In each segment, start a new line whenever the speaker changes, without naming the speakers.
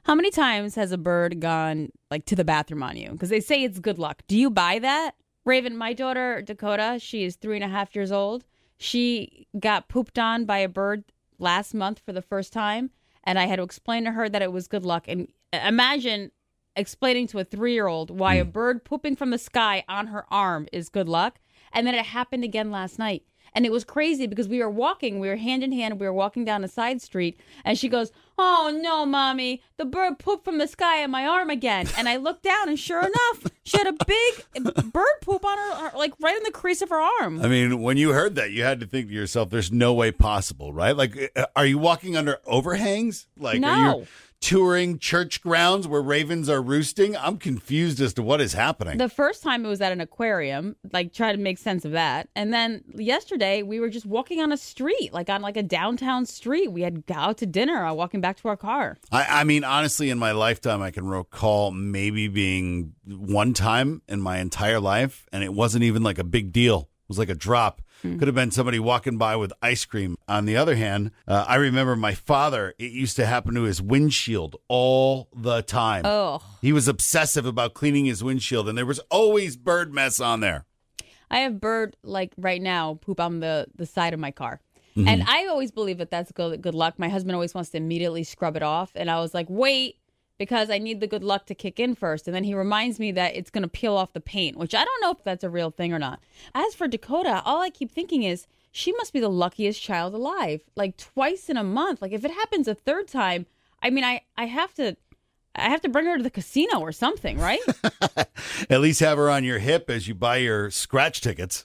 How many times has a bird gone like to the bathroom on you? Because they say it's good luck. Do you buy that? Raven, my daughter, Dakota, she is 3.5 years old. She got pooped on by a bird last month for the first time. And I had to explain to her that it was good luck. And imagine explaining to a 3-year-old why a bird pooping from the sky on her arm is good luck. And then it happened again last night. And it was crazy because we were hand in hand, we were walking down a side street, and she goes, "Oh no, Mommy, the bird pooped from the sky on my arm again." And I looked down, and sure enough, she had a big bird poop on her, like right in the crease of her arm.
I mean, when you heard that, you had to think to yourself, there's no way possible, right? Like, are you walking under overhangs? Like,
No.
Are you touring church grounds where ravens are roosting? I'm confused as to what is happening.
The first time it was at an aquarium, like try to make sense of that. And then yesterday we were just walking on a street, like on like a downtown street. We had got out to dinner, walking back to our car.
I mean, honestly, in my lifetime, I can recall maybe being one time in my entire life, and it wasn't even like a big deal. It was like a drop. Could have been somebody walking by with ice cream. On the other hand, I remember my father, it used to happen to his windshield all the time.
Oh.
He was obsessive about cleaning his windshield, and there was always bird mess on there.
I have bird, like right now, poop on the side of my car. And I always believe that that's good luck. My husband always wants to immediately scrub it off. And I was like, wait, because I need the good luck to kick in first. And then he reminds me that it's going to peel off the paint, which I don't know if that's a real thing or not. As for Dakota, all I keep thinking is she must be the luckiest child alive. Like twice in a month. Like if it happens a third time, I mean, I have to bring her to the casino or something, right?
At least have her on your hip as you buy your scratch tickets.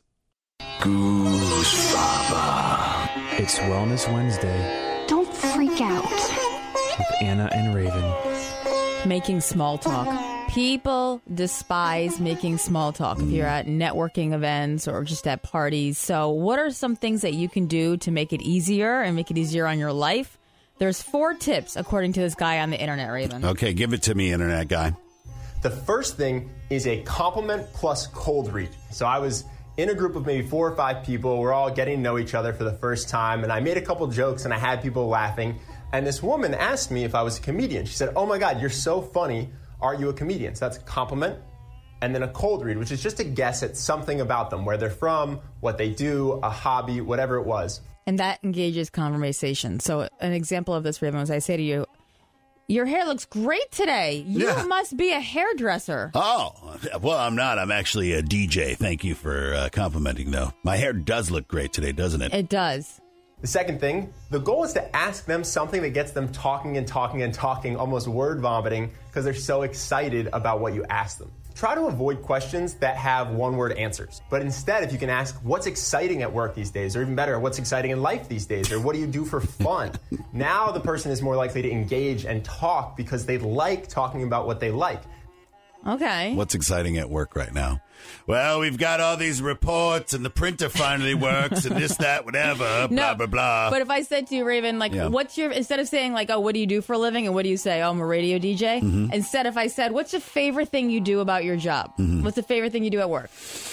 Goose Baba.
It's Wellness Wednesday
Don't freak out.
with Anna and Raven.
Making small talk. People despise making small talk if you're at networking events or just at parties. So what are some things that you can do to make it easier and make it easier on your life? There's 4 tips, according to this guy on the internet, Raven.
Okay, give it to me, internet guy.
The first thing is a compliment plus cold read. So I was in a group of maybe 4 or 5 people. We're all getting to know each other for the first time, and I made a couple jokes, and I had people laughing. And this woman asked me if I was a comedian. She said, "Oh my God, you're so funny. Are you a comedian?" So that's a compliment. And then a cold read, which is just a guess at something about them, where they're from, what they do, a hobby, whatever it was.
And that engages conversation. So an example of this, Raven, was I say to you, "Your hair looks great today. You must be a hairdresser."
Oh, well, I'm not. I'm actually a DJ. Thank you for complimenting, though. My hair does look great today, doesn't it?
It does.
The second thing, the goal is to ask them something that gets them talking and talking and talking, almost word vomiting, because they're so excited about what you ask them. Try to avoid questions that have one-word answers. But instead, if you can ask, what's exciting at work these days? Or even better, what's exciting in life these days? Or what do you do for fun? Now the person is more likely to engage and talk because they like talking about what they like.
Okay.
What's exciting at work right now? Well, we've got all these reports, and the printer finally works, and this, that, whatever, blah, blah, blah.
But if I said to you, Raven, like, what's your, instead of saying, like, oh, what do you do for a living? And what do you say? Oh, I'm a radio DJ. Instead, if I said, what's your favorite thing you do about your job? What's the favorite thing you do at work?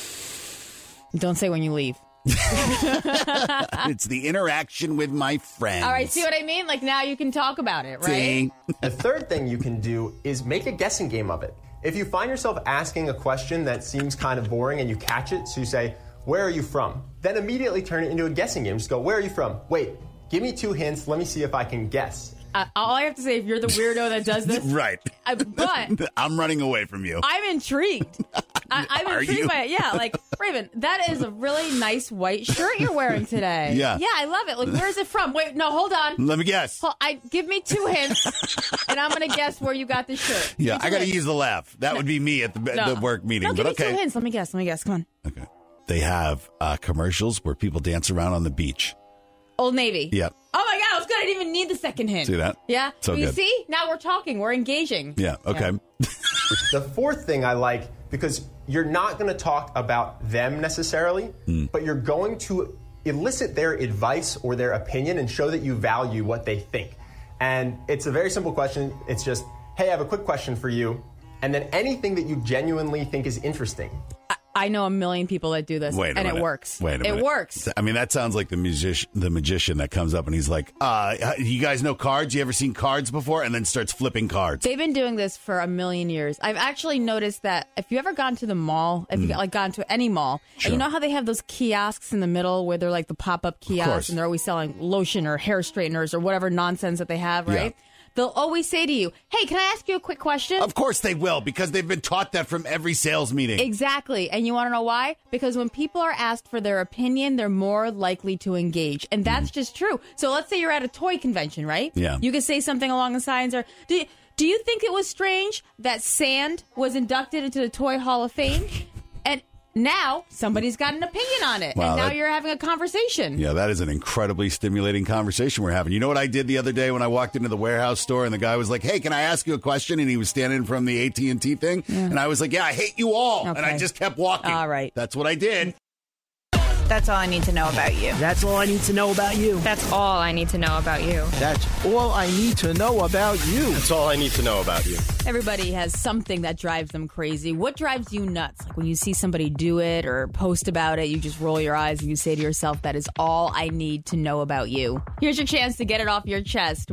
Don't say when you leave.
It's the interaction with my friends.
All right, see what I mean? Like, now you can talk about it, right?
See?
The third thing you can do is make a guessing game of it. If you find yourself asking a question that seems kind of boring and you catch it, so you say, "Where are you from?" Then immediately turn it into a guessing game. Just go, "Where are you from?" Wait, give me 2 hints. Let me see if I can guess.
All I have to say, if you're the weirdo that does this,
Right.
But
I'm running away from you.
I'm intrigued. I'm
Are
intrigued
you?
by it. Yeah, like, Raven, that is a really nice white shirt you're wearing today.
Yeah.
Yeah, I love it. Like, where is it from? Wait, no, hold on.
Let me guess.
Give me 2 hints, and I'm going to guess where you got this shirt.
Yeah, I got to
hints.
use the laugh. That would be me at the work meeting.
No,
but
give me
okay.
2 hints. Let me guess. Come on.
Okay. They have commercials where people dance around on the beach.
Old Navy.
Yep.
Oh my God, I was good. I didn't even need the second hint.
See that?
Yeah.
So
You
good.
see? Now we're talking. We're engaging.
Yeah, okay.
The fourth thing I like, because you're not going to talk about them necessarily, but you're going to elicit their advice or their opinion and show that you value what they think. And it's a very simple question. It's just, "Hey, I have a quick question for you." And then anything that you genuinely think is interesting.
I know a million people that do this,
Wait a
and
minute.
it works.
Wait a minute.
It works.
I mean, that sounds like the magician that comes up and he's like, you guys know cards? You ever seen cards before? And then starts flipping cards.
They've been doing this for a million years. I've actually noticed that if you ever gone to the mall, if you like gone to any mall, and you know how they have those kiosks in the middle where they're like the pop-up kiosks and they're always selling lotion or hair straighteners or whatever nonsense that they have, right? Yeah. They'll always say to you, hey, can I ask you a quick question?
Of course they will, because they've been taught that from every sales meeting.
Exactly. And you want to know why? Because when people are asked for their opinion, they're more likely to engage. And that's just true. So let's say you're at a toy convention, right?
Yeah.
You could say something along the lines or, do you think it was strange that sand was inducted into the Toy Hall of Fame? And now somebody's got an opinion on it.
Wow,
and now you're having a conversation.
Yeah, that is an incredibly stimulating conversation we're having. You know what I did the other day when I walked into the warehouse store and the guy was like, hey, can I ask you a question? And he was standing from the AT&T thing. Yeah. And I was like, yeah, I hate you all. Okay. And I just kept walking.
All right.
That's what I did.
That's all I need to know about you.
That's all I need to know about you.
That's all I need to know about you.
That's all I need to know about you.
That's all I need to know about you.
Everybody has something that drives them crazy. What drives you nuts? Like when you see somebody do it or post about it, you just roll your eyes and you say to yourself, that is all I need to know about you. Here's your chance to get it off your chest.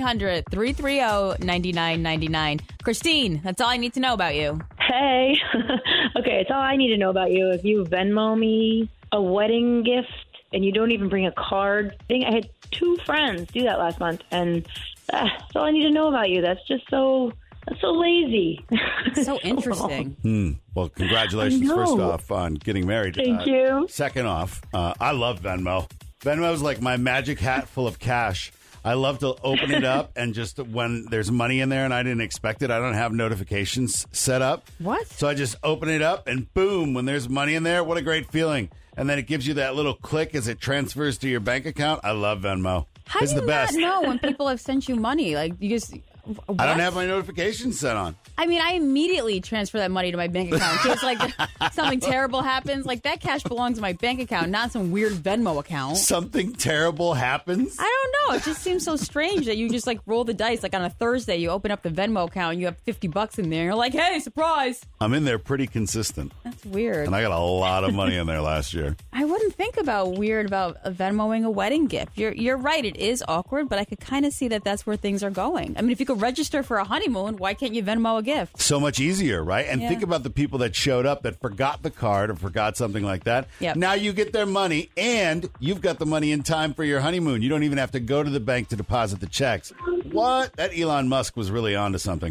1-800-330-9999. Christine, that's all I need to know about you.
Hey. Okay, it's all I need to know about you. If you Venmo me a wedding gift and you don't even bring a card. I had 2 friends do that last month, and that's all I need to know about you. That's so lazy.
So interesting.
Well, congratulations, first off, on getting married.
Thank you.
Second off, I love Venmo. Venmo is like my magic hat full of cash. I love to open it up and just when there's money in there and I didn't expect it, I don't have notifications set up.
What?
So I just open it up and boom, when there's money in there, what a great feeling. And then it gives you that little click as it transfers to your bank account. I love Venmo.
How
it's
do you
the best.
not know when people have sent you money? Like you just... What?
I don't have my notifications set on.
I mean, I immediately transfer that money to my bank account in case like something terrible happens. Like that cash belongs to my bank account, not some weird Venmo account.
Something terrible happens?
I don't know. It just seems so strange that you just like roll the dice. Like on a Thursday, you open up the Venmo account and you have $50 in there. You're like, hey, surprise.
I'm in there pretty consistent.
That's weird.
And I got a lot of money in there last year.
I wouldn't think about Venmoing a wedding gift. You're right. It is awkward, but I could kind of see that that's where things are going. I mean, if you could register for a honeymoon, why can't you Venmo a gift?
So much easier, right? And think about the people that showed up that forgot the card or forgot something like that.
Yep.
Now you get their money and you've got the money in time for your honeymoon. You don't even have to go to the bank to deposit the checks. What? That Elon Musk was really onto something.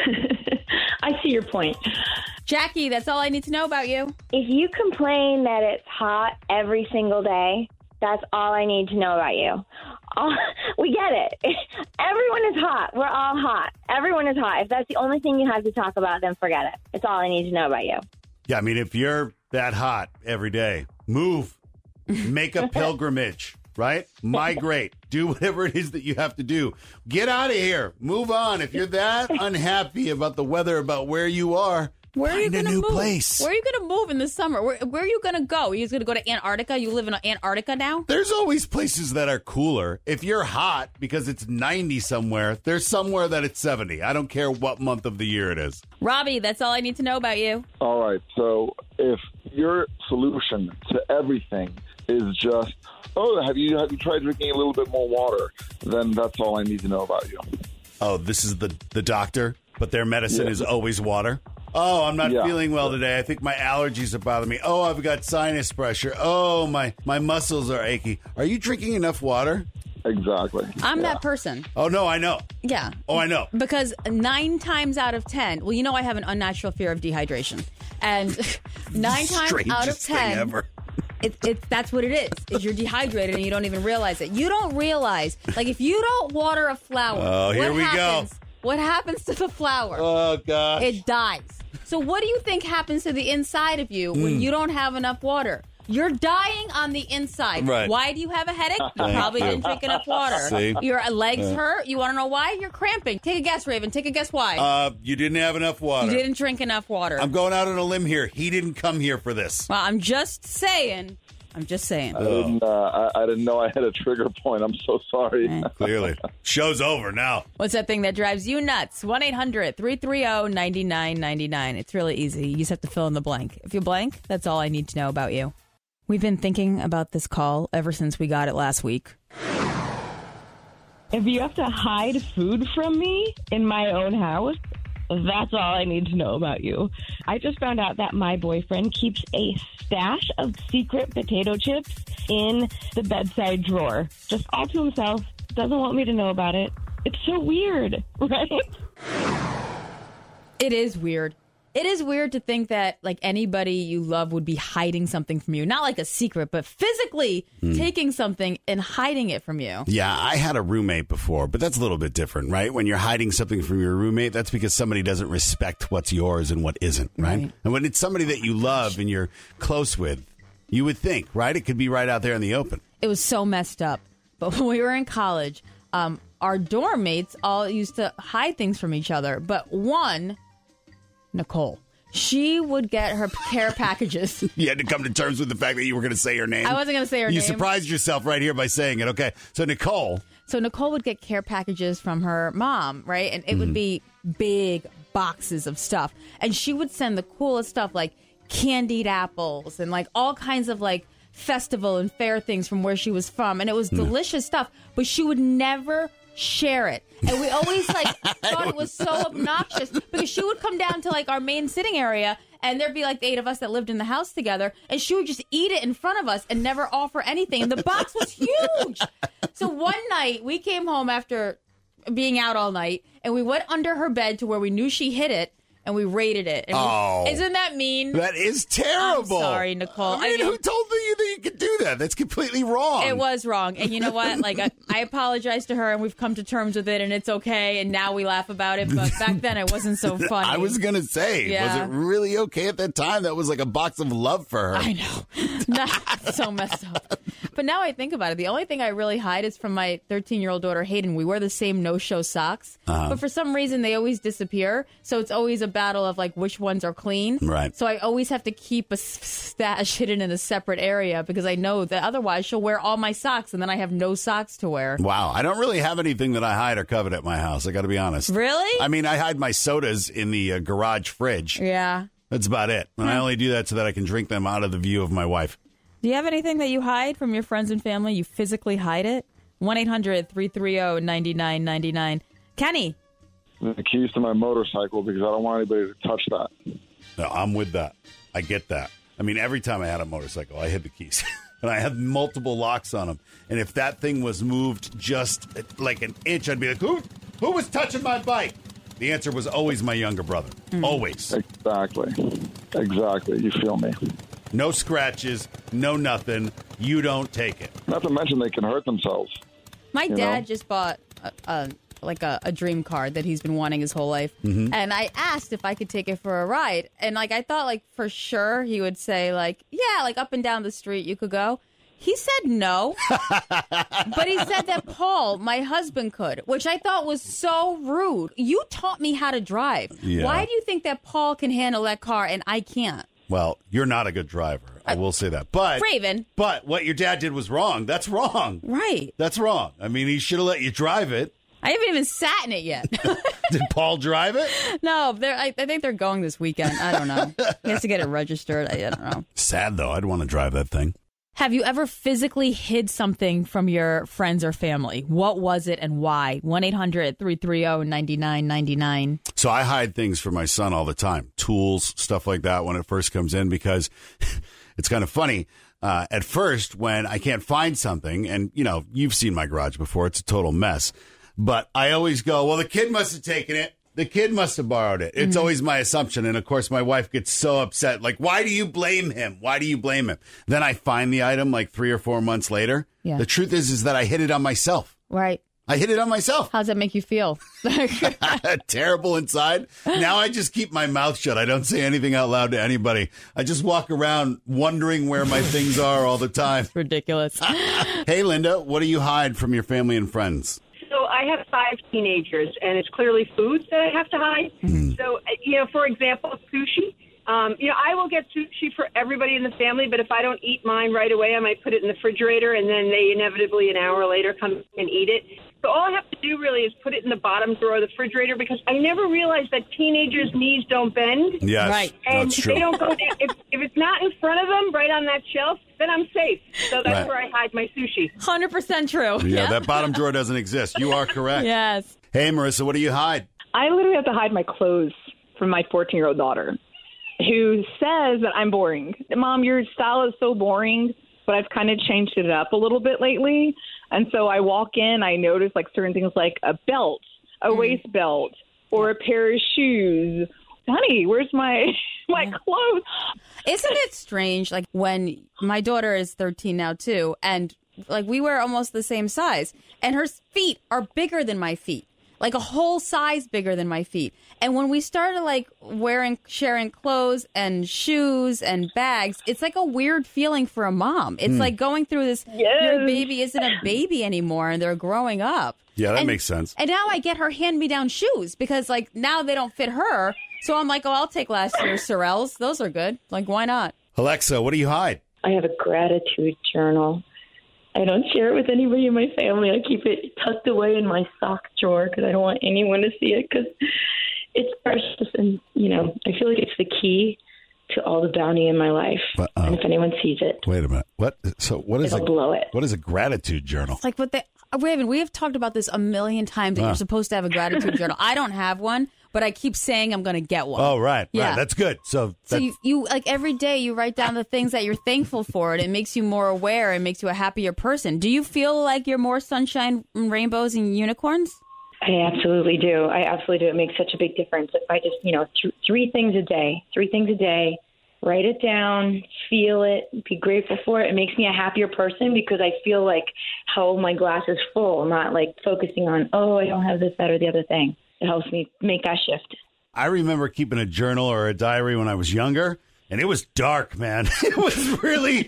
I see your point.
Jackie, that's all I need to know about you.
If you complain that it's hot every single day, that's all I need to know about you. We get it. Everyone is hot. We're all hot. Everyone is hot. If that's the only thing you have to talk about, then forget it. It's all I need to know about you.
Yeah, I mean, if you're that hot every day, move. Make a pilgrimage, right? Migrate. Do whatever it is that you have to do. Get out of here. Move on. If you're that unhappy about the weather, about where you are,
where are you
find a
gonna
new
move?
place.
Where are you going to move in the summer? Where are you going to go? Are you going to go to Antarctica? You live in Antarctica now?
There's always places that are cooler. If you're hot because it's 90 somewhere, there's somewhere that it's 70. I don't care what month of the year it is.
Robbie, that's all I need to know about you.
All right. So if your solution to everything is just, have you tried drinking a little bit more water, then that's all I need to know about you.
Oh, this is the doctor, but their medicine is always water? Oh, I'm not feeling well today. I think my allergies are bothering me. Oh, I've got sinus pressure. Oh, my muscles are achy. Are you drinking enough water?
Exactly.
I'm that person.
Oh, no, I know.
Yeah.
Oh, I know.
Because 9 times out of 10, well, you know I have an unnatural fear of dehydration. And 9 times out of 10,
ever.
That's what it is you're dehydrated and you don't even realize it. You don't realize, like if you don't water a flower,
here we go.
What happens to the flower?
Oh, gosh.
It dies. So what do you think happens to the inside of you when you don't have enough water? You're dying on the inside.
Right.
Why do you have a headache? You probably didn't drink enough water.
See?
Your legs hurt. You want to know why? You're cramping. Take a guess, Raven. Take a guess why.
You didn't have enough water.
You didn't drink enough water.
I'm going out on a limb here. He didn't come here for this.
Well, I'm just saying I'm just saying.
I didn't know I had a trigger point. I'm so sorry.
Clearly. Show's over now.
What's that thing that drives you nuts? 1-800-330-9999. It's really easy. You just have to fill in the blank. If you blank, that's all I need to know about you. We've been thinking about this call ever since we got it last week.
If you have to hide food from me in my own house, that's all I need to know about you. I just found out that my boyfriend keeps a stash of secret potato chips in the bedside drawer. Just all to himself. Doesn't want me to know about it. It's so weird, right?
It is weird. It is weird to think that like anybody you love would be hiding something from you. Not like a secret, but physically taking something and hiding it from you.
Yeah, I had a roommate before, but that's a little bit different, right? When you're hiding something from your roommate, that's because somebody doesn't respect what's yours and what isn't, right? And when it's somebody that you love and you're close with, you would think, right? It could be right out there in the open.
It was so messed up. But when we were in college, our dorm mates all used to hide things from each other. But one... Nicole. She would get her care packages.
You had to come to terms with the fact that you were going to say her name.
I wasn't going to say her name.
You surprised yourself right here by saying it. Okay. So Nicole
would get care packages from her mom, right? And it would be big boxes of stuff. And she would send the coolest stuff like candied apples and like all kinds of like festival and fair things from where she was from. And it was delicious stuff. But she would never share it. And we always thought it was so obnoxious because she would come down to like our main sitting area and there'd be like the 8 of us that lived in the house together and she would just eat it in front of us and never offer anything. And the box was huge. So one night we came home after being out all night and we went under her bed to where we knew she hid it. And we raided it. And isn't that mean?
That is terrible.
I'm sorry, Nicole.
I mean, who told you that you could do that? That's completely wrong.
It was wrong. And you know what? Like, I apologize to her, and we've come to terms with it, and it's okay. And now we laugh about it. But back then, it wasn't so funny.
I was going to say, was it really okay at that time? That was like a box of love for her.
I know. So messed up. But now I think about it, the only thing I really hide is from my 13-year-old daughter, Hayden. We wear the same no-show socks. But for some reason, they always disappear. So it's always a battle of, like, which ones are clean.
Right.
So I always have to keep a stash hidden in a separate area because I know that otherwise she'll wear all my socks and then I have no socks to wear.
Wow. I don't really have anything that I hide or covet at my house. I got to be honest.
Really?
I mean, I hide my sodas in the garage fridge.
Yeah.
That's about it. And I only do that so that I can drink them out of the view of my wife.
Do you have anything that you hide from your friends and family? You physically hide it? 1-800-330-9999. Kenny.
The keys to my motorcycle because I don't want anybody to touch that.
No, I'm with that. I get that. I mean, every time I had a motorcycle, I hid the keys. And I had multiple locks on them. And if that thing was moved just like an inch, I'd be like, who was touching my bike? The answer was always my younger brother. Always.
Exactly. You feel me.
No scratches, no nothing. You don't take it.
Not to mention they can hurt themselves.
My dad just bought a dream car that he's been wanting his whole life. And I asked if I could take it for a ride. And like I thought like for sure he would say like, yeah, like up and down the street you could go. He said no. But he said that Paul, my husband, could, which I thought was so rude. You taught me how to drive.
Yeah.
Why do you think that Paul can handle that car and I can't?
Well, you're not a good driver. I will say that. But
Raven.
But what your dad did was wrong. That's wrong.
Right.
That's wrong. I mean, he should have let you drive it.
I haven't even sat in it yet.
Did Paul drive it?
No, I think they're going this weekend. I don't know. He has to get it registered. I don't know.
Sad, though. I'd want to drive that thing.
Have you ever physically hid something from your friends or family? What was it and why? 1-800-330-9999.
So I hide things from my son all the time. Tools, stuff like that when it first comes in because it's kind of funny. At first, when I can't find something, and, you know, you've seen my garage before. It's a total mess. But I always go, well, the kid must have taken it. The kid must have borrowed it. It's always my assumption. And, of course, my wife gets so upset. Like, why do you blame him? Why do you blame him? Then I find the item like 3 or 4 months later.
Yeah.
The truth is that I hid it on myself.
Right.
I hid it on myself.
How does that make you feel?
Terrible inside. Now I just keep my mouth shut. I don't say anything out loud to anybody. I just walk around wondering where my things are all the time.
It's ridiculous.
Hey, Linda, what do you hide from your family and friends?
So I have 5 teenagers, and it's clearly food that I have to hide. So, you know, for example, sushi. I will get sushi for everybody in the family, but if I don't eat mine right away, I might put it in the refrigerator, and then they inevitably an hour later come and eat it. So all I have to do really is put it in the bottom drawer of the refrigerator, because I never realized that teenagers' knees don't bend.
Yes,
right.
And
that's true.
they don't go down. If it's not in front of them, right on that shelf, then I'm safe. So that's
Right.
where I hide my sushi.
100% true.
Yeah, that bottom drawer doesn't exist. You are correct.
Yes.
Hey, Marissa, what do you hide?
I literally have to hide my clothes from my 14-year-old daughter, who says that I'm boring. Mom, your style is so boring, but I've kind of changed it up a little bit lately. And so I walk in, I notice like certain things like a belt, a waist belt, or a pair of shoes. Honey, where's my clothes?
Isn't it strange? Like when my daughter is 13 now too, and like we wear almost the same size, and her feet are bigger than my feet, like a whole size bigger than my feet. And when we started like sharing clothes and shoes and bags, it's like a weird feeling for a mom. It's like going through this, your baby isn't a baby anymore and they're growing up.
Yeah, that makes sense.
And now I get her hand-me-down shoes because like now they don't fit her. So I'm like, oh, I'll take last year's Sorels. Those are good. Like, why not?
Alexa, what do you hide?
I have a gratitude journal. I don't share it with anybody in my family. I keep it tucked away in my sock drawer because I don't want anyone to see it because it's precious. And, I feel like it's the key to all the bounty in my life. And if anyone sees it.
Wait a minute. What? So what is
it'll blow it.
What is a gratitude journal?
It's like what they... Raven, we have talked about this a million times that you're supposed to have a gratitude journal. I don't have one, but I keep saying I'm going to get one.
Oh, right.
Yeah.
Right. That's good. So
you like every day you write down the things that you're thankful for, and it makes you more aware and makes you a happier person. Do you feel like you're more sunshine, rainbows, and unicorns?
I absolutely do. It makes such a big difference. If I just, 3 things a day, write it down, feel it, be grateful for it. It makes me a happier person because I feel like how my glass is full, not like focusing on, I don't have this, that, or the other thing. It helps me make that shift.
I remember keeping a journal or a diary when I was younger, and it was dark, man. It was really,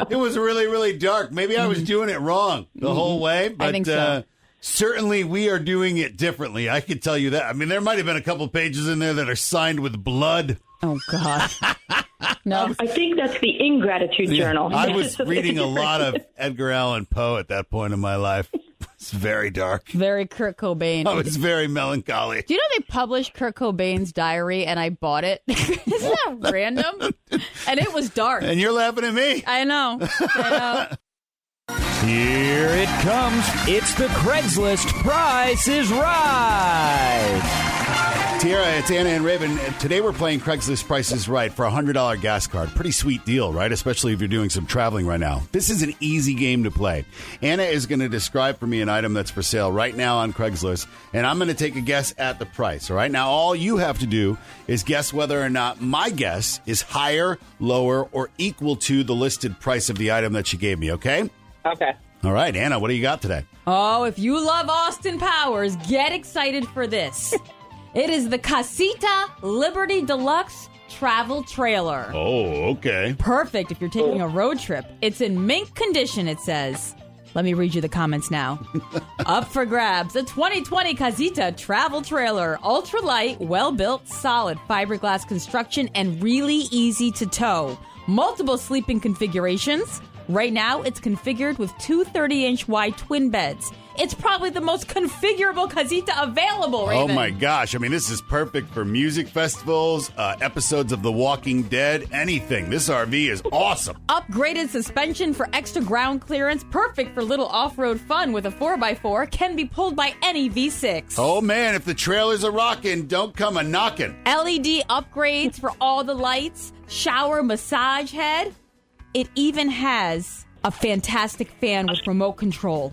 really dark. Maybe I was doing it wrong the whole way, but
I think so.
Certainly we are doing it differently. I can tell you that. I mean, there might have been a couple pages in there that are signed with blood.
Oh, God. No,
I think that's the ingratitude journal.
I was reading a lot of Edgar Allan Poe at that point in my life. It's very dark.
Very Kurt Cobain.
I was very melancholy.
Do you know they published Kurt Cobain's diary and I bought it? Isn't that random? And it was dark.
And you're laughing at me.
I know.
Here it comes. It's the Craigslist Price is Right.
Tiara, it's Anna and Raven. Today we're playing Craigslist Price is Right for a $100 gas card. Pretty sweet deal, right? Especially if you're doing some traveling right now. This is an easy game to play. Anna is going to describe for me an item that's for sale right now on Craigslist, and I'm going to take a guess at the price. All right? Now, all you have to do is guess whether or not my guess is higher, lower, or equal to the listed price of the item that she gave me, okay?
Okay.
All right, Anna, what do you got today?
Oh, if you love Austin Powers, get excited for this. It is the Casita Liberty Deluxe travel trailer.
Oh, okay.
Perfect if you're taking a road trip. It's in mint condition, it says. Let me read you the comments now. Up for grabs, the 2020 Casita travel trailer. Ultralight, well-built, solid fiberglass construction, and really easy to tow. Multiple sleeping configurations. Right now, it's configured with 2 30-inch wide twin beds. It's probably the most configurable Casita available, Raven.
Oh, my gosh. I mean, this is perfect for music festivals, episodes of The Walking Dead, anything. This RV is awesome.
Upgraded suspension for extra ground clearance. Perfect for little off-road fun with a 4x4. Can be pulled by any V6.
Oh, man, if the trailers are rocking, don't come a knocking.
LED upgrades for all the lights. Shower massage head. It even has a fantastic fan with remote control.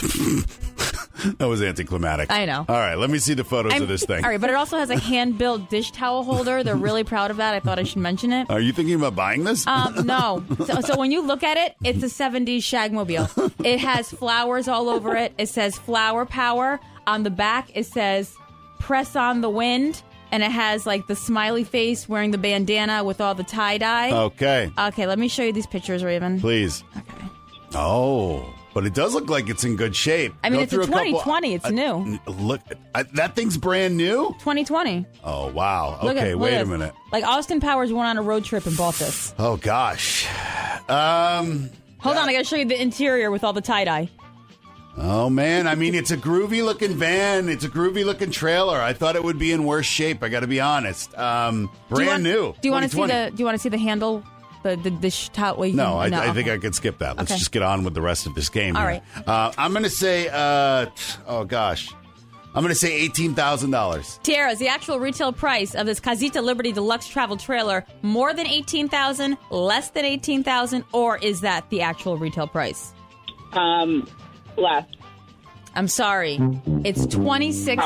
That was anticlimactic.
I know.
All right, let me see the photos of this thing.
All right, but it also has a hand-built dish towel holder. They're really proud of that. I thought I should mention it.
Are you thinking about buying this?
No. So when you look at it, it's a 70s Shagmobile. It has flowers all over it. It says flower power. On the back, it says press on the wind. And it has, like, the smiley face wearing the bandana with all the tie-dye.
Okay.
Okay, let me show you these pictures, Raven.
Please.
Okay.
Oh, but it does look like it's in good shape.
I mean,
Go
it's a
through
2020. It's new.
Look, that thing's brand new?
2020.
Oh, wow.
Look
Okay,
at
wait a
this.
minute.
Like Austin Powers went on a road trip and bought this.
Oh, gosh.
Hold on, I got to show you the interior with all the tie-dye.
Oh, man. I mean, it's a groovy-looking van. It's a groovy-looking trailer. I thought it would be in worse shape. I got to be honest. Brand new.
Do you want to see the? Do you want to see the handle? The top way.
No, I think I could skip that. Let's just get on with the rest of this game.
All
here.
right.
I'm going to say. Oh gosh, I'm going to say $18,000.
Tierra, is the actual retail price of this Casita Liberty Deluxe Travel Trailer more than $18,000, less than $18,000, or is that the actual retail price?
Less.
I'm sorry. It's $26,000.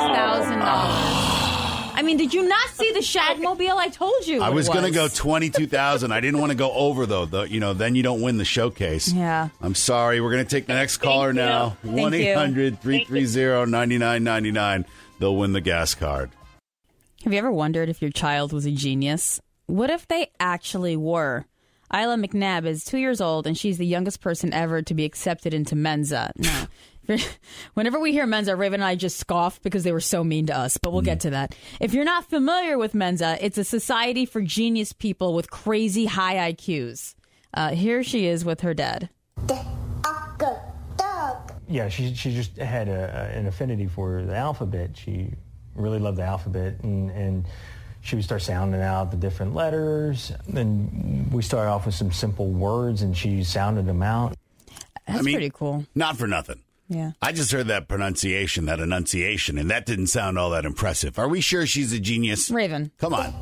I mean, did you not see the Shagmobile? I told you.
I was
going
to go $22,000. I didn't want to go over though. Then you don't win the showcase.
Yeah.
I'm sorry. We're going to take the next caller now.
Thank you.
1-800-330-9999. They'll win the gas card.
Have you ever wondered if your child was a genius? What if they actually were? Isla McNabb is 2 years old, and she's the youngest person ever to be accepted into Mensa. Now, whenever we hear Mensa, Raven and I just scoff because they were so mean to us, but we'll get to that. If you're not familiar with Mensa, it's a society for genius people with crazy high IQs. Here she is with her dad.
Yeah, she just had an affinity for the alphabet. She really loved the alphabet, and she would start sounding out the different letters. Then we started off with some simple words, and she sounded them out.
That's pretty cool.
Not for nothing.
Yeah.
I just heard that pronunciation, that enunciation, and that didn't sound all that impressive. Are we sure she's a genius?
Raven.
Come on.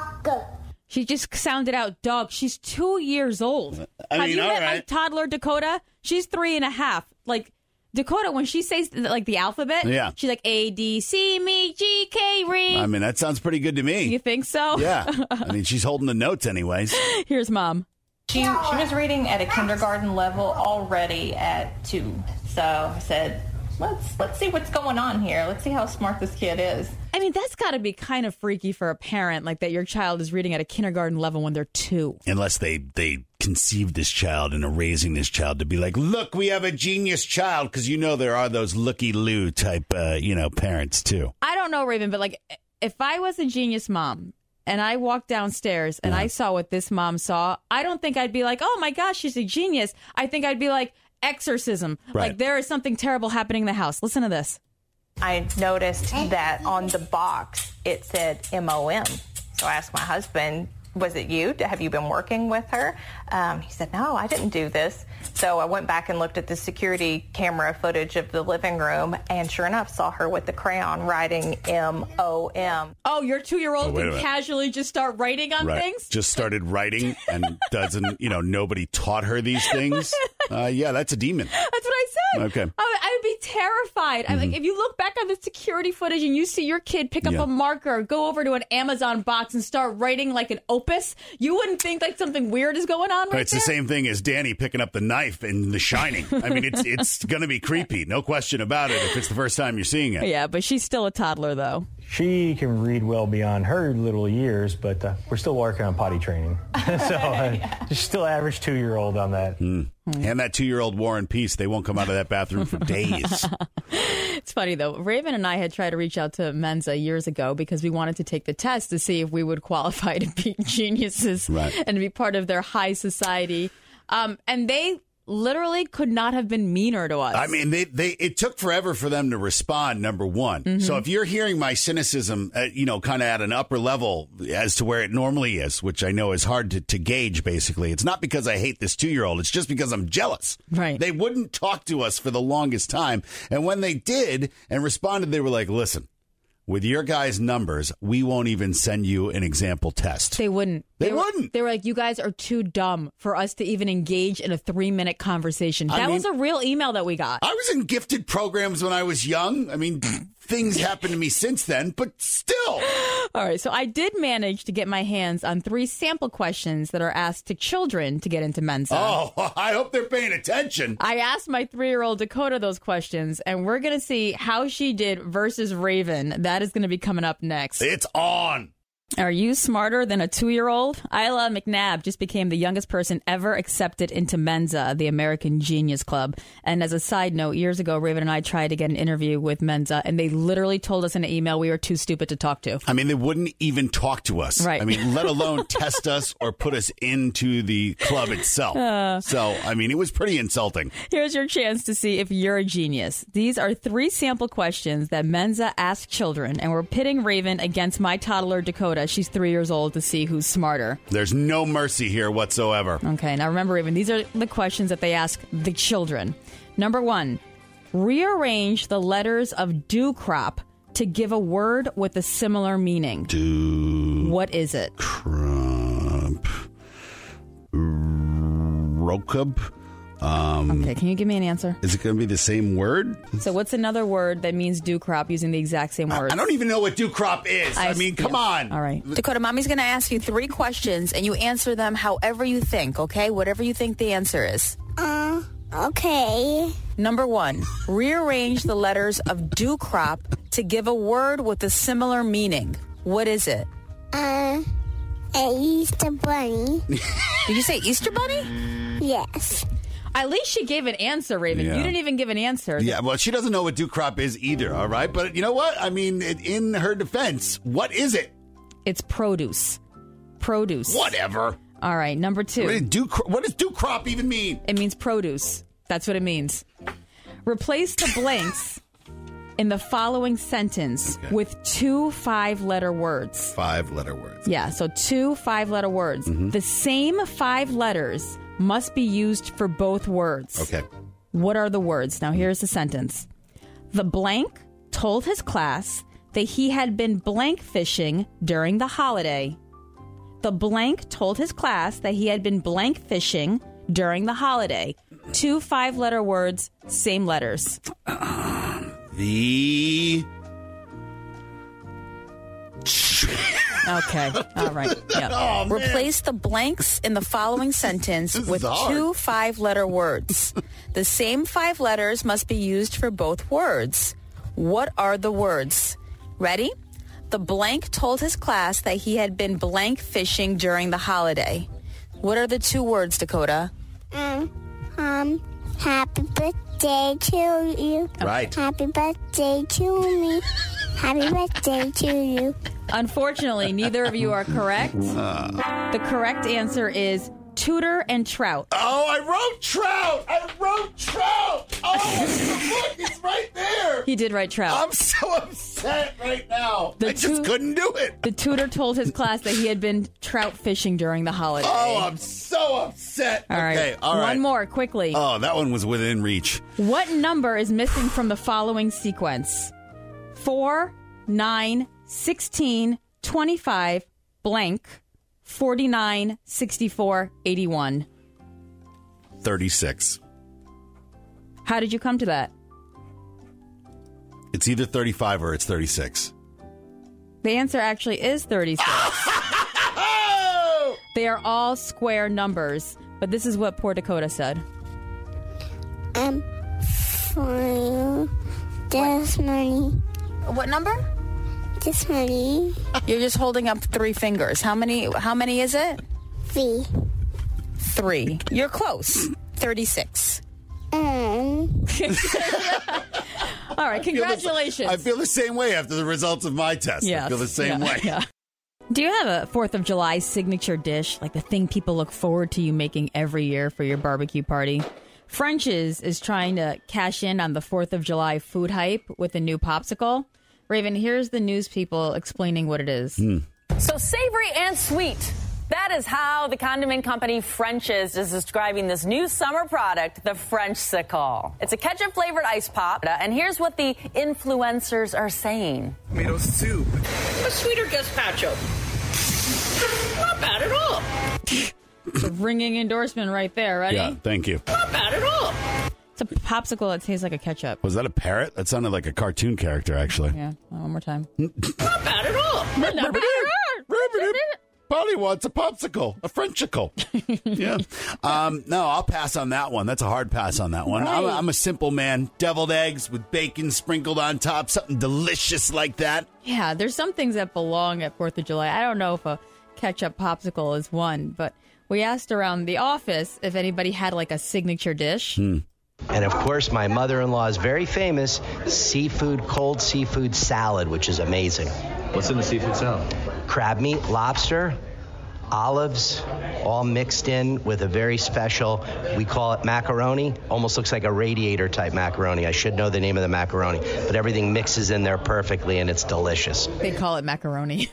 She just sounded out dog. She's 2 years old.
I mean,
Have you
all
met
right.
my toddler, Dakota? She's 3.5. Like, Dakota, when she says, like, the alphabet,
Yeah.
she's like, A, D, C, M, E, G, K, R.
I mean, that sounds pretty good to me.
You think so?
Yeah. I mean, she's holding the notes anyways.
Here's Mom.
She was reading at a kindergarten level already at 2. So I said, let's see what's going on here. Let's see how smart this kid is.
I mean, that's got to be kind of freaky for a parent, like that your child is reading at a kindergarten level when they're 2.
Unless they conceived this child and are raising this child to be like, look, we have a genius child. Because there are those looky-loo type, parents too.
I don't know, Raven, but like, if I was a genius mom and I walked downstairs and I saw what this mom saw, I don't think I'd be like, oh my gosh, she's a genius. I think I'd be like, exorcism.
Right.
Like there is something terrible happening in the house. Listen to this.
I noticed that on the box it said MOM. So I asked my husband, was it you? Have you been working with her? He said, no, I didn't do this. So I went back and looked at the security camera footage of the living room, and sure enough, saw her with the crayon writing MOM.
Oh, your 2-year-old
wait a
can
minute.
casually just start writing on
Right.
things?
Just started writing and doesn't, nobody taught her these things. Yeah, that's a demon.
That's what I said.
Okay.
I would be terrified. I'm like, if you look back on the security footage and you see your kid pick up a marker, go over to an Amazon box and start writing like an opus, you wouldn't think like something weird is going on right
It's the same thing as Danny picking up the knife in The Shining. I mean, it's going to be creepy. No question about it if it's the first time you're seeing it.
Yeah, but she's still a toddler, though.
She can read well beyond her little years, but we're still working on potty training. So she's still average 2-year-old on that.
And that 2-year-old War and Peace, they won't come out of that bathroom for days.
It's funny, though. Raven and I had tried to reach out to Mensa years ago because we wanted to take the test to see if we would qualify to be geniuses and to be part of their high society. And they literally could not have been meaner to us.
I mean, it took forever for them to respond, number one.
Mm-hmm.
So if you're hearing my cynicism, kind of at an upper level as to where it normally is, which I know is hard to gauge, basically, it's not because I hate this 2-year-old. It's just because I'm jealous.
Right.
They wouldn't talk to us for the longest time. And when they did and responded, they were like, listen, with your guys' numbers, we won't even send you an example test.
They wouldn't.
They wouldn't.
They were like, you guys are too dumb for us to even engage in a 3-minute conversation. That was a real email that we got.
I was in gifted programs when I was young. I mean, things happened to me since then, but still.
All right, so I did manage to get my hands on 3 sample questions that are asked to children to get into Mensa.
Oh, I hope they're paying attention.
I asked my 3-year-old Dakota those questions, and we're going to see how she did versus Raven. That is going to be coming up next.
It's on.
Are you smarter than a 2-year-old? Isla McNabb just became the youngest person ever accepted into Mensa, the American Genius Club. And as a side note, years ago, Raven and I tried to get an interview with Mensa, and they literally told us in an email we were too stupid to talk to.
I mean, they wouldn't even talk to us.
Right.
I mean, let alone test us or put us into the club itself. So, I mean, it was pretty insulting.
Here's your chance to see if you're a genius. These are 3 sample questions that Mensa asked children, and we're pitting Raven against my toddler, Dakota. She's 3 years old, to see who's smarter.
There's no mercy here whatsoever.
Okay, now remember, Raven, these are the questions that they ask the children. Number 1, rearrange the letters of dewcrop to give a word with a similar meaning. What is it?
Crop. Rokub.
Okay, can you give me an answer?
Is it going to be the same word?
So what's another word that means dewcrop using the exact same words?
I don't even know what dewcrop is. I mean, come on.
All right.
Dakota, Mommy's going to ask you 3 questions, and you answer them however you think, okay? Whatever you think the answer is.
Okay.
Number 1, rearrange the letters of dewcrop to give a word with a similar meaning. What is it?
An Easter bunny.
Did you say Easter bunny?
Yes.
At least she gave an answer, Raven.
Yeah.
You didn't even give an answer.
Yeah, well, she doesn't know what dewcrop is either, all right? But you know what? I mean, in her defense, what is it?
It's produce. Produce.
Whatever.
All right, number 2.
What does dewcrop even mean?
It means produce. That's what it means. Replace the blanks in the following sentence with 2 5-letter words.
5-letter words.
Yeah, so 2 5-letter words.
Mm-hmm.
The same 5 letters must be used for both words.
Okay.
What are the words? Now, here's the sentence. The blank told his class that he had been blank fishing during the holiday. The blank told his class that he had been blank fishing during the holiday. 2 5-letter words, same letters.
The...
Okay. All right. Yep.
Oh, man.
Replace the blanks in the following sentence with 2 5-letter words. The same 5 letters must be used for both words. What are the words? Ready? The blank told his class that he had been blank fishing during the holiday. What are the 2 words, Dakota?
Happy birthday to you.
Right.
Happy birthday to me. Happy birthday to you.
Unfortunately, neither of you are correct. The correct answer is Tudor and Trout.
Oh, I wrote Trout. Oh, look, it's right there.
He did write Trout.
I'm so upset right now. I just couldn't do it.
The tutor told his class that he had been trout fishing during the holiday.
Oh, I'm so upset.
All right.
Okay, all right.
One more, quickly.
Oh, that one was within reach.
What number is missing from the following sequence? 4, 9, 16, 25, blank, 49, 64, 81.
36.
How did you come to that?
It's either 35 or it's 36.
The answer actually is 36. They are all square numbers, but this is what poor Dakota said.
For this money.
What number?
This money.
You're just holding up 3 fingers. How many is it? 3. You're close. 36.
All right, congratulations.
I feel the same way after the results of my test.
Yes.
I feel the same way.
Yeah. Do you have a 4th of July signature dish, like the thing people look forward to you making every year for your barbecue party? French's is trying to cash in on the 4th of July food hype with a new popsicle. Raven, here's the news people explaining what it is.
So savory and sweet. That is how the condiment company French's is describing this new summer product, the Frenchsicle. It's a ketchup-flavored ice pop, and here's what the influencers are saying.
Tomato soup.
A sweeter gazpacho. Not bad at all.
It's a ringing endorsement right there. Ready?
Yeah, thank you.
Not bad at all.
It's a popsicle that tastes like a ketchup.
Was that a parrot? That sounded like a cartoon character, actually.
Yeah, one more time.
Not bad at all.
Polly wants a popsicle, a Frenchicle. Yeah. No, I'll pass on that one. That's a hard pass on that one.
Right.
I'm a simple man. Deviled eggs with bacon sprinkled on top, something delicious like that.
Yeah, there's some things that belong at 4th of July. I don't know if a ketchup popsicle is one, but we asked around the office if anybody had like a signature dish.
And of course, my mother-in-law is very famous cold seafood salad, which is amazing.
What's in the seafood salad?
Crab meat, lobster, olives, all mixed in with a very special, we call it macaroni. Almost looks like a radiator type macaroni. I should know the name of the macaroni, but everything mixes in there perfectly and it's delicious.
They call it macaroni.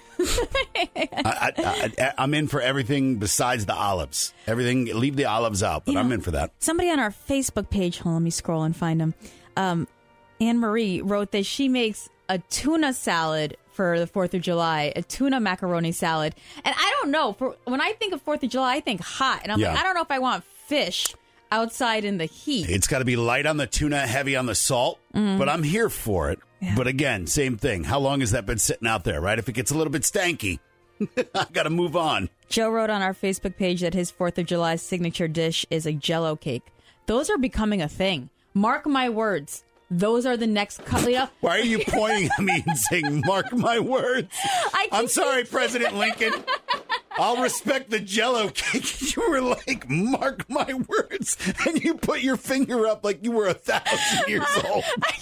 I'm in for everything besides the olives. Everything, leave the olives out, but I'm in for that.
Somebody on our Facebook page, hold on, let me scroll and find them. Anne-Marie wrote that she makes a tuna salad for the 4th of July, a tuna macaroni salad. And I don't know, when I think of 4th of July, I think hot. And I'm like, I don't know if I want fish outside in the heat.
It's got to be light on the tuna, heavy on the salt, but I'm here for it. Yeah. But again, same thing. How long has that been sitting out there, right? If it gets a little bit stanky, I got to move on.
Joe wrote on our Facebook page that his 4th of July signature dish is a Jell-O cake. Those are becoming a thing. Mark my words. Those are the next couple.
Why are you pointing at me and saying, mark my words? I'm sorry, President Lincoln. I'll respect the Jell-O cake. You were like, mark my words. And you put your finger up like you were 1,000 years old.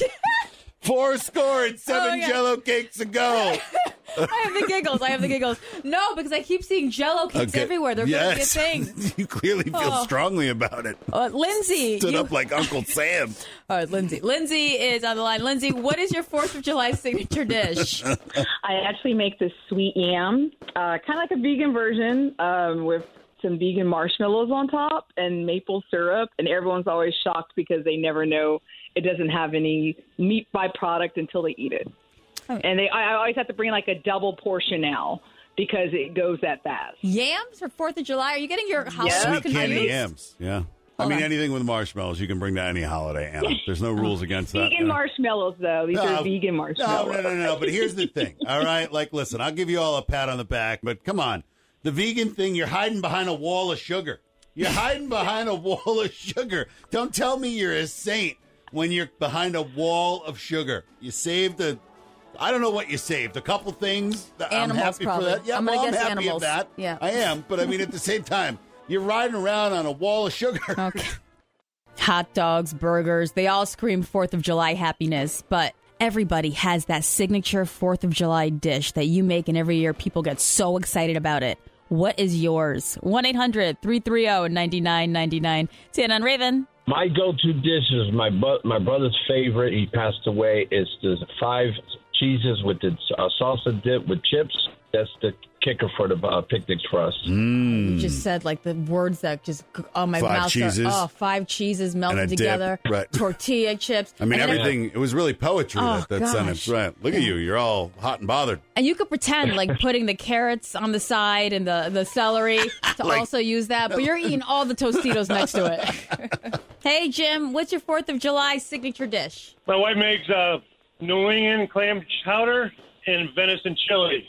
407 Jell-O cakes ago.
I have the giggles. No, because I keep seeing Jell-O cakes everywhere. They're going to be a thing.
You clearly feel strongly about it.
Lindsay.
Stood up like Uncle Sam.
All right, Lindsay. Lindsay is on the line. Lindsay, what is your 4th of July signature dish?
I actually make this sweet yam, kind of like a vegan version with some vegan marshmallows on top and maple syrup. And everyone's always shocked because they never know it doesn't have any meat byproduct until they eat it. And I always have to bring like a double portion now because it goes that fast.
Yams for 4th of July? Are you getting your holiday
Sweet candy yams, yeah. Anything with marshmallows, you can bring to any holiday, Anna. There's no rules against that.
Vegan marshmallows, though. These are vegan marshmallows.
No. But here's the thing, all right? Like, listen, I'll give you all a pat on the back, but come on. The vegan thing, you're hiding behind a wall of sugar. You're hiding behind a wall of sugar. Don't tell me you're a saint when you're behind a wall of sugar. You saved I don't know what you saved. A couple things. I'm happy
probably.
for that. Yeah,
I'm
happy
animals.
at that.
Yeah.
I am. But I mean, at the same time, you're riding around on a wall of sugar.
Okay. Hot dogs, burgers, they all scream 4th of July happiness. But everybody has that signature 4th of July dish that you make, and every year people get so excited about it. What is yours? 1-800-330-9999. It's on Raven.
My go-to dish is my brother's favorite. He passed away. It's the 5 cheeses with the salsa dip with chips. That's the kicker for the picnics for us.
You just said like the words that just my
5
mouth.
Cheeses.
5 cheeses melted together.
Dip, right.
Tortilla chips.
I mean, everything. It was really poetry, that
gosh.
sentence. Right. Look at you. You're all hot and bothered.
And you could pretend like putting the carrots on the side and the celery to also use that, but you're eating all the Tostitos next to it. Hey, Jim, what's your 4th of July signature dish?
My wife makes New England clam chowder and venison chili.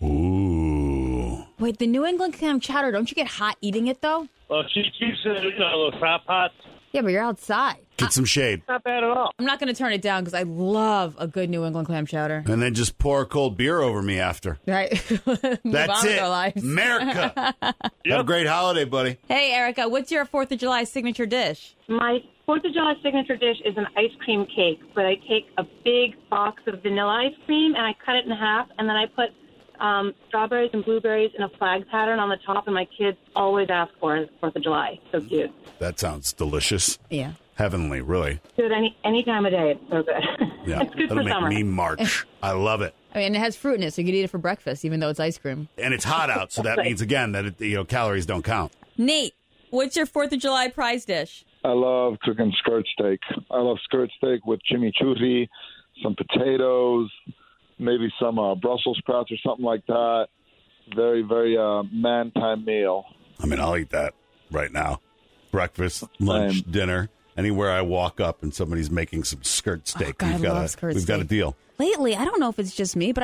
Ooh.
Wait, the New England clam chowder, don't you get hot eating it, though?
Well, she keeps it in a little crock pot.
Yeah, but you're outside.
Get some shade.
Not bad at all.
I'm not going to turn it down because I love a good New England clam chowder.
And then just pour a cold beer over me after.
Right.
That's it. America. Have a great holiday, buddy.
Hey, Erica, what's your 4th of July signature dish?
My 4th of July signature dish is an ice cream cake, but I take a big box of vanilla ice cream and I cut it in half, and then I put strawberries and blueberries in a flag pattern on the top, and my kids always ask for it 4th of July. So cute.
That sounds delicious.
Yeah.
Heavenly, really.
Good any time of day. It's so good.
Yeah.
It's good
That'll
for
make
summer.
me march. I love it.
I mean, it has fruit in it, so you could eat it for breakfast, even though it's ice cream.
And it's hot out, so that means, again, that calories don't count.
Nate, what's your 4th of July prize dish?
I love cooking skirt steak. I love skirt steak with chimichurri, some potatoes, maybe some Brussels sprouts or something like that. Very, very man-time meal.
I mean, I'll eat that right now. Breakfast, lunch, dinner. Anywhere I walk up and somebody's making some skirt steak,
God,
we've got a deal.
Lately, I don't know if it's just me, but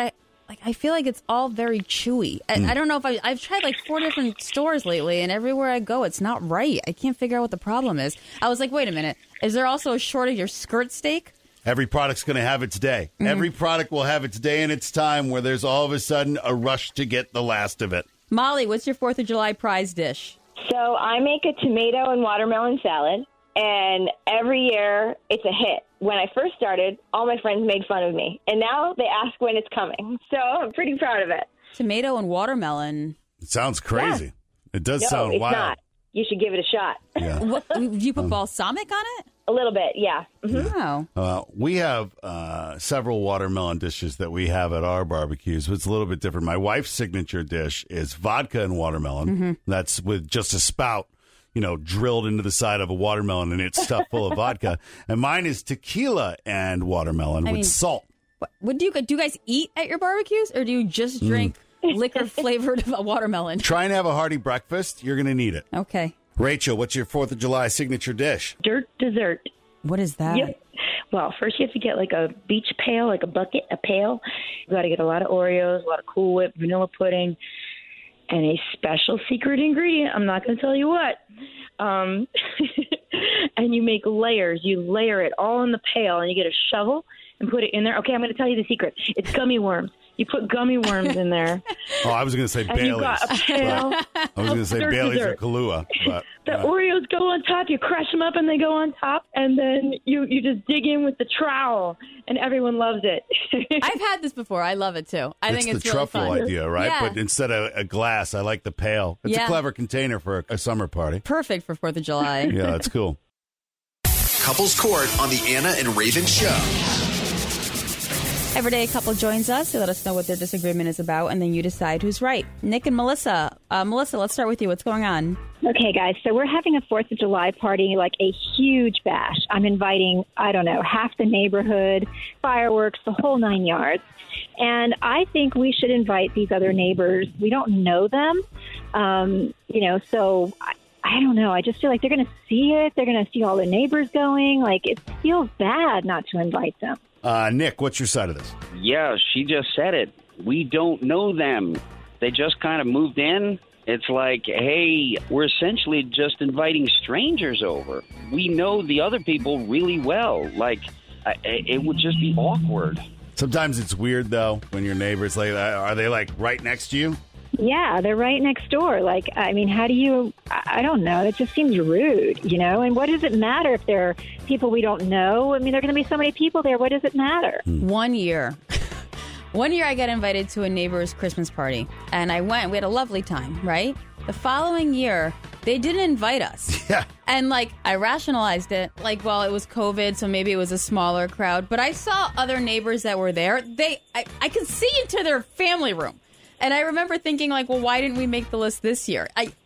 I feel like it's all very chewy. I don't know if I've tried like 4 different stores lately, and everywhere I go, it's not right. I can't figure out what the problem is. I was like, wait a minute. Is there also a shortage of skirt steak?
Every product's going to have its day.
Mm-hmm.
Every product will have its day and its time where there's all of a sudden a rush to get the last of it.
Molly, what's your 4th of July prize dish?
So I make a tomato and watermelon salad, and every year it's a hit. When I first started, all my friends made fun of me, and now they ask when it's coming. So I'm pretty proud of it.
Tomato and watermelon.
It sounds crazy.
Yeah.
It does
No,
sound
it's
wild.
not. You should give it a shot.
Yeah.
What, do you put balsamic on it?
A little bit, yeah. Mm-hmm.
Oh.
We have several watermelon dishes that we have at our barbecues. It's a little bit different. My wife's signature dish is vodka and watermelon.
Mm-hmm.
That's with just a spout, drilled into the side of a watermelon, and it's stuffed full of vodka. And mine is tequila and watermelon with salt.
What do you guys eat at your barbecues, or do you just drink liquor flavored watermelon?
Try and have a hearty breakfast. You're going to need it.
Okay.
Rachel, what's your 4th of July signature dish?
Dirt dessert.
What is that?
Yep. Well, first you have to get like a beach pail, like a bucket, a pail. You got to get a lot of Oreos, a lot of Cool Whip, vanilla pudding, and a special secret ingredient. I'm not going to tell you what. And you make layers. You layer it all in the pail, and you get a shovel and put it in there. Okay, I'm going to tell you the secret. It's gummy worms. You put gummy worms in there.
Oh, I was going to say
and
Bailey's.
You got a pail.
I was going to say Bailey's
dessert.
or Kahlua. But,
The Oreos go on top. You crush them up, and they go on top. And then you just dig in with the trowel, and everyone loves it.
I've had this before. I love it, too. I think it's
the
really
truffle
fun.
idea, right?
Yeah.
But instead of a glass, I like the pail. It's a clever container for a summer party.
Perfect for 4th of July.
Yeah, that's cool.
Couples Court on the Anna and Raven Show.
Every day a couple joins us. They let us know what their disagreement is about, and then you decide who's right. Nick and Melissa. Melissa, let's start with you. What's going on?
Okay, guys. So we're having a 4th of July party, like a huge bash. I'm inviting, I don't know, half the neighborhood, fireworks, the whole 9 yards. And I think we should invite these other neighbors. We don't know them, so I don't know. I just feel like they're going to see it. They're going to see all the neighbors going. Like, it feels bad not to invite them.
Nick, what's your side of this?
Yeah, she just said it. We don't know them. They just kind of moved in. It's like, hey, we're essentially just inviting strangers over. We know the other people really well. Like, it would just be awkward.
Sometimes it's weird, though, when your neighbors, are they, right next to you?
Yeah, they're right next door. Like, I mean, how do you, I don't know. It just seems rude, And what does it matter if they're people we don't know? I mean, there are going to be so many people there. What does it matter?
1 year. 1 year I got invited to a neighbor's Christmas party, and I went. We had a lovely time, right? The following year, they didn't invite us.
Yeah.
And, I rationalized it. It was COVID, so maybe it was a smaller crowd. But I saw other neighbors that were there. I could see into their family room. And I remember thinking, why didn't we make the list this year?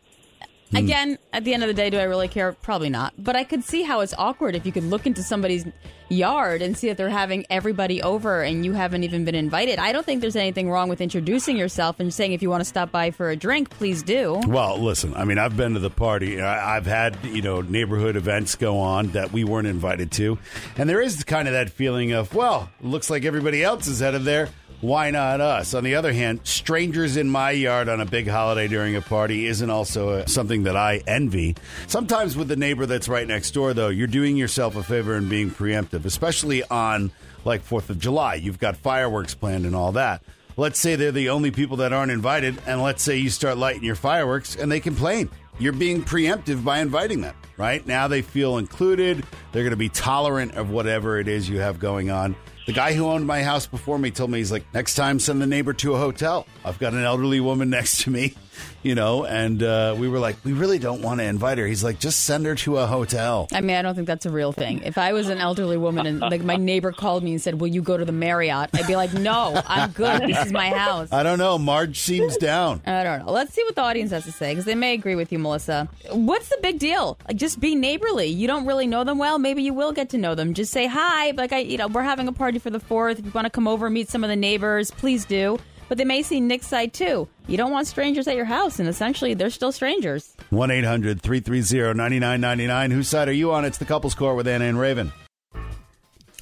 Again, at the end of the day, do I really care? Probably not. But I could see how it's awkward if you could look into somebody's yard and see that they're having everybody over and you haven't even been invited. I don't think there's anything wrong with introducing yourself and saying if you want to stop by for a drink, please do.
Well, listen, I mean, I've been to the party. I've had, neighborhood events go on that we weren't invited to. And there is kind of that feeling of, well, looks like everybody else is headed there. Why not us? On the other hand, strangers in my yard on a big holiday during a party isn't also something that I envy. Sometimes with the neighbor that's right next door, though, you're doing yourself a favor and being preemptive, especially on 4th of July. You've got fireworks planned and all that. Let's say they're the only people that aren't invited, and let's say you start lighting your fireworks and they complain. You're being preemptive by inviting them, right? Now they feel included. They're going to be tolerant of whatever it is you have going on. The guy who owned my house before me told me, he's like, next time send the neighbor to a hotel. I've got an elderly woman next to me, and we were like, we really don't want to invite her. He's like, just send her to a hotel.
I mean, I don't think that's a real thing. If I was an elderly woman and my neighbor called me and said, will you go to the Marriott? I'd be like, no, I'm good. This is my house.
I don't know. Marge seems down.
I don't know. Let's see what the audience has to say, because they may agree with you, Melissa. What's the big deal? Just be neighborly. You don't really know them well. Maybe you will get to know them. Just say hi. We're having a party for the 4th. If you want to come over and meet some of the neighbors, please do. But they may see Nick's side, too. You don't want strangers at your house, and essentially, they're still strangers.
1-800-330-9999. Whose side are you on? It's the Couples Court with Anna and Raven.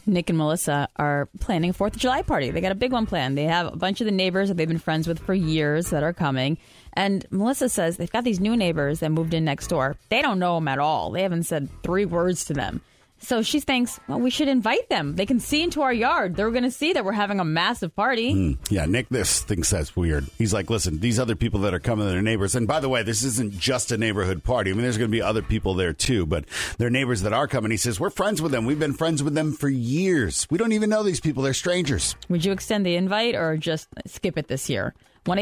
Nick and Melissa are planning a 4th of July party. They got a big one planned. They have a bunch of the neighbors that they've been friends with for years that are coming. And Melissa says they've got these new neighbors that moved in next door. They don't know them at all. They haven't said 3 words to them. So she thinks, well, we should invite them. They can see into our yard. They're going to see that we're having a massive party.
Yeah, Nick thinks that's weird. He's like, listen, these other people that are coming, they're neighbors. And by the way, this isn't just a neighborhood party. I mean, there's going to be other people there too, but they're neighbors that are coming. He says, we're friends with them. We've been friends with them for years. We don't even know these people. They're strangers.
Would you extend the invite or just skip it this year?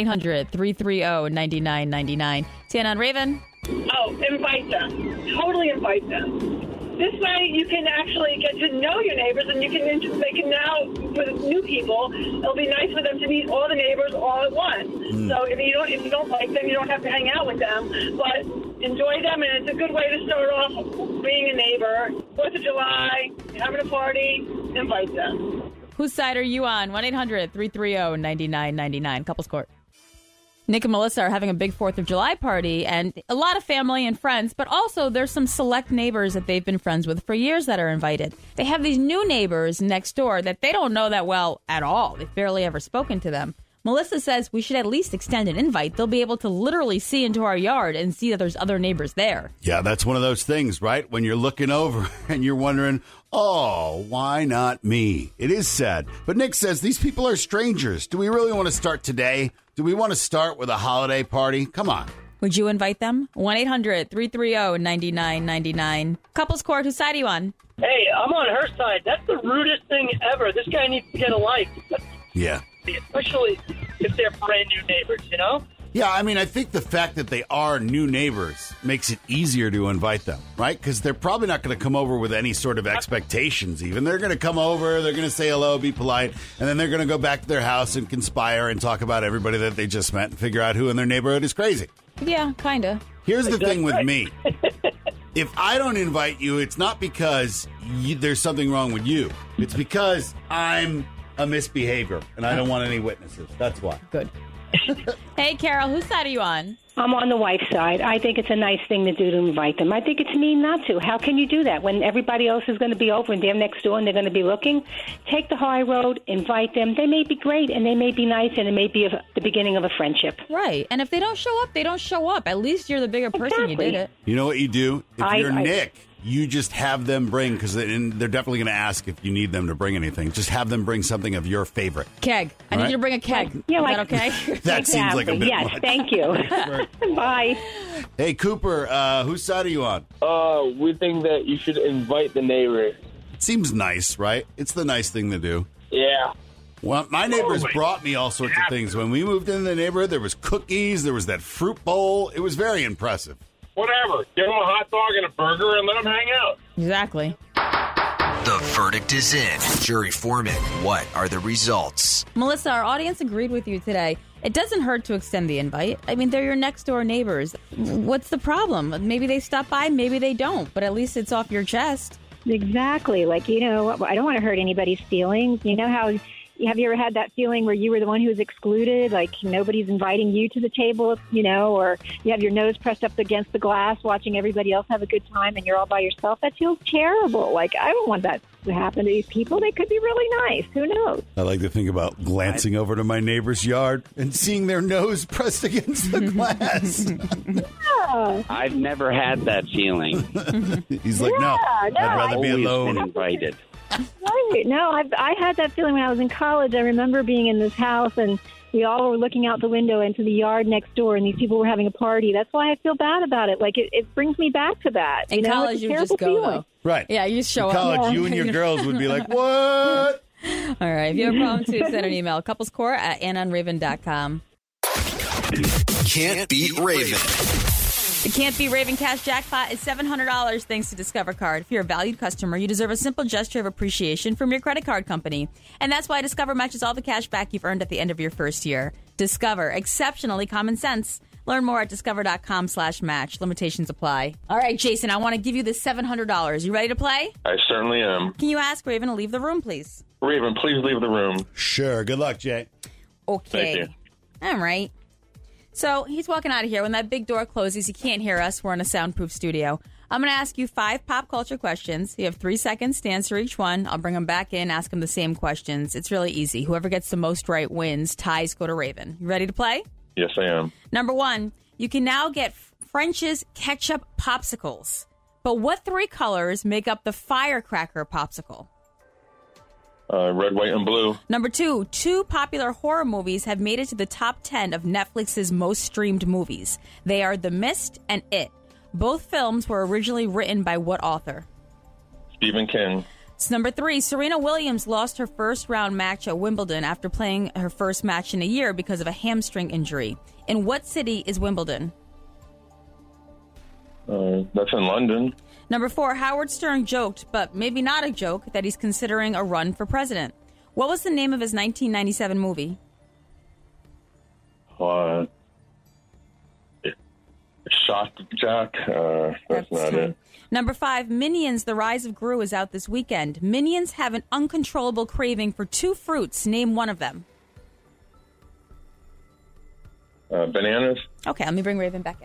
1-800-330-9999. Tiana and Raven.
Oh, invite them. Totally invite them. This way you can actually get to know your neighbors, and they can now, for the new people, it'll be nice for them to meet all the neighbors all at once. So if you don't like them, you don't have to hang out with them, but enjoy them, and it's a good way to start off being a neighbor. 4th of July, having a party, invite them.
Whose side are you on? 1-800-330-9999. Couples Court. Nick and Melissa are having a big 4th of July party, and a lot of family and friends, but also there's some select neighbors that they've been friends with for years that are invited. They have these new neighbors next door that they don't know that well at all. They've barely ever spoken to them. Melissa says we should at least extend an invite. They'll be able to literally see into our yard and see that there's other neighbors there.
Yeah, that's one of those things, right? When you're looking over and you're wondering, oh, why not me? It is sad. But Nick says these people are strangers. Do we really want to start today? Do we want to start with a holiday party? Come on.
Would you invite them? 1-800-330-9999. Couples Court, whose side are you on?
Hey, I'm on her side. That's the rudest thing ever. This guy needs to get a life.
Yeah.
Especially if they're brand new neighbors, you know?
Yeah, I mean, I think the fact that they are new neighbors makes it easier to invite them, right? Because they're probably not going to come over with any sort of expectations even. They're going to come over, they're going to say hello, be polite, and then they're going to go back to their house and conspire and talk about everybody that they just met and figure out who in their neighborhood is crazy.
Yeah, kind of.
Here's the thing with me. If I don't invite you, it's not because there's something wrong with you. It's because I'm a misbehavior, and I don't want any witnesses. That's why.
Good. Hey, Carol, whose side are you on?
I'm on the wife's side. I think it's a nice thing to do to invite them. I think it's mean not to. How can you do that when everybody else is going to be over and they're next door and they're going to be looking? Take the high road, invite them. They may be great and they may be nice and it may be the beginning of a friendship.
Right. And if they don't show up, they don't show up. At least you're the bigger person.
Exactly.
You did it.
You know what you do? If you're Nick, you just have them bring, because they're definitely going to ask if you need them to bring anything. Just have them bring something of your favorite.
Keg. I need you to bring a keg.
Yeah,
is that okay?
That seems like a bit
Yes,
much.
thank you. Bye.
Hey, Cooper, whose side are you on?
We think that you should invite the neighbor.
Seems nice, right? It's the nice thing to do.
Yeah.
Well, my neighbors brought me all sorts of things. When we moved into the neighborhood, there was cookies, there was that fruit bowl. It was very impressive.
Whatever. Give them a hot dog and a burger and let them hang out.
Exactly.
The verdict is in. Jury foreman, what are the results?
Melissa, our audience agreed with you today. It doesn't hurt to extend the invite. I mean, they're your next door neighbors. What's the problem? Maybe they stop by, maybe they don't, but at least it's off your chest.
Exactly. Like, I don't want to hurt anybody's feelings. You know how... Have you ever had that feeling where you were the one who was excluded, like nobody's inviting you to the table, or you have your nose pressed up against the glass watching everybody else have a good time and you're all by yourself? That feels terrible. Like, I don't want that to happen to these people. They could be really nice. Who knows?
I like to think about glancing over to my neighbor's yard and seeing their nose pressed against the glass.
Yeah.
I've never had that feeling.
He's like, no, I'd rather be
Always
alone.
been invited.
Right. No, I had that feeling when I was in college. I remember being in this house and we all were looking out the window into the yard next door and these people were having a party. That's why I feel bad about it. Like, it brings me back to that.
In college,
it's a
you would just
terrible
go,
feeling.
though.
Right.
Yeah, you just show
in
up.
college, you and your girls would be like, what?
All right. If you have a problem, too, send an email. couplescore@AnnaandRaven.com.
Can't beat Raven.
The Can't Be Raven Cash Jackpot is $700 thanks to Discover Card. If you're a valued customer, you deserve a simple gesture of appreciation from your credit card company. And that's why Discover matches all the cash back you've earned at the end of your first year. Discover. Exceptionally common sense. Learn more at discover.com/match. Limitations apply. All right, Jason, I want to give you this $700. You ready to play?
I certainly am.
Can you ask Raven to leave the room, please?
Raven, please leave the room.
Sure. Good luck, Jay.
Okay.
Thank you.
All right. So he's walking out of here. When that big door closes, he can't hear us. We're in a soundproof studio. I'm going to ask you 5 pop culture questions. You have 3 seconds to answer each one. I'll bring them back in, ask them the same questions. It's really easy. Whoever gets the most right wins. Ties go to Raven. You ready to play?
Yes, I am.
Number 1, you can now get French's ketchup popsicles. But what 3 colors make up the firecracker popsicle?
Red, white, and blue.
Number 2, 2 popular horror movies have made it to the top 10 of Netflix's most streamed movies. They are The Mist and It. Both films were originally written by what author?
Stephen King.
Number 3, Serena Williams lost her first-round match at Wimbledon after playing her first match in a year because of a hamstring injury. In what city is Wimbledon?
That's in London.
Number 4, Howard Stern joked, but maybe not a joke, that he's considering a run for president. What was the name of his 1997 movie?
Shock Jock. That's not it.
Number 5, Minions: The Rise of Gru is out this weekend. Minions have an uncontrollable craving for 2 fruits. Name one of them.
Bananas.
Okay, let me bring Raven back in.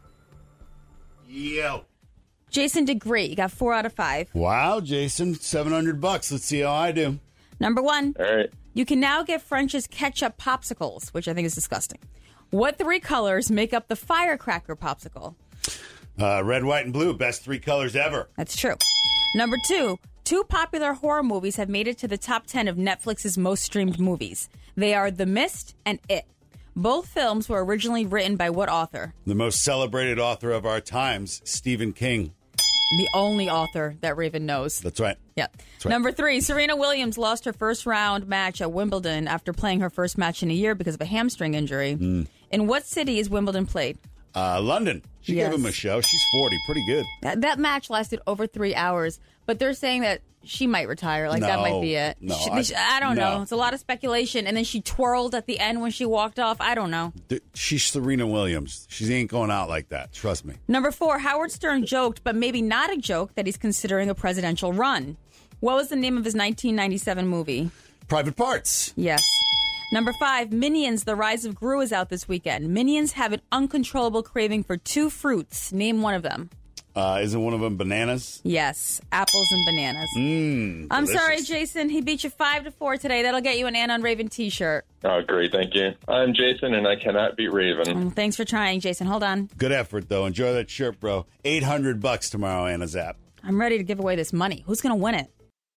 Yo.
Jason did great. You got 4 out of 5.
Wow, Jason, $700. Let's see how I do.
Number 1.
All right.
You can now get French's ketchup popsicles, which I think is disgusting. What 3 colors make up the firecracker popsicle?
Red, white, and blue. Best 3 colors ever.
That's true. Number 2. 2 popular horror movies have made it to the top 10 of Netflix's most streamed movies. They are The Mist and It. Both films were originally written by what author?
The most celebrated author of our times, Stephen King.
The only author that Raven knows.
That's right.
Yeah.
That's right.
Number 3, Serena Williams lost her first round match at Wimbledon after playing her first match in a year because of a hamstring injury. In what city is Wimbledon played?
London. She
Yes.
gave him a show. She's 40. Pretty good.
That match lasted over 3 hours, but they're saying that she might retire. Like, that might be it.
No,
I don't know.
no.
It's a lot of speculation. And then she twirled at the end when she walked off. I don't know.
She's Serena Williams. She ain't going out like that. Trust me.
Number 4, Howard Stern joked, but maybe not a joke, that he's considering a presidential run. What was the name of his 1997 movie?
Private Parts.
Yes. Number 5, Minions: The Rise of Gru is out this weekend. Minions have an uncontrollable craving for 2 fruits. Name one of them.
Isn't one of them bananas?
Yes, apples and bananas. I'm
Delicious.
sorry, Jason. He beat you 5-4 today. That'll get you an Ann on Raven t-shirt.
Oh, great. Thank you. I'm Jason, and I cannot beat Raven.
Thanks for trying, Jason. Hold on.
Good effort, though. Enjoy that shirt, bro. $800 tomorrow, Anna's app.
I'm ready to give away this money. Who's going to win it?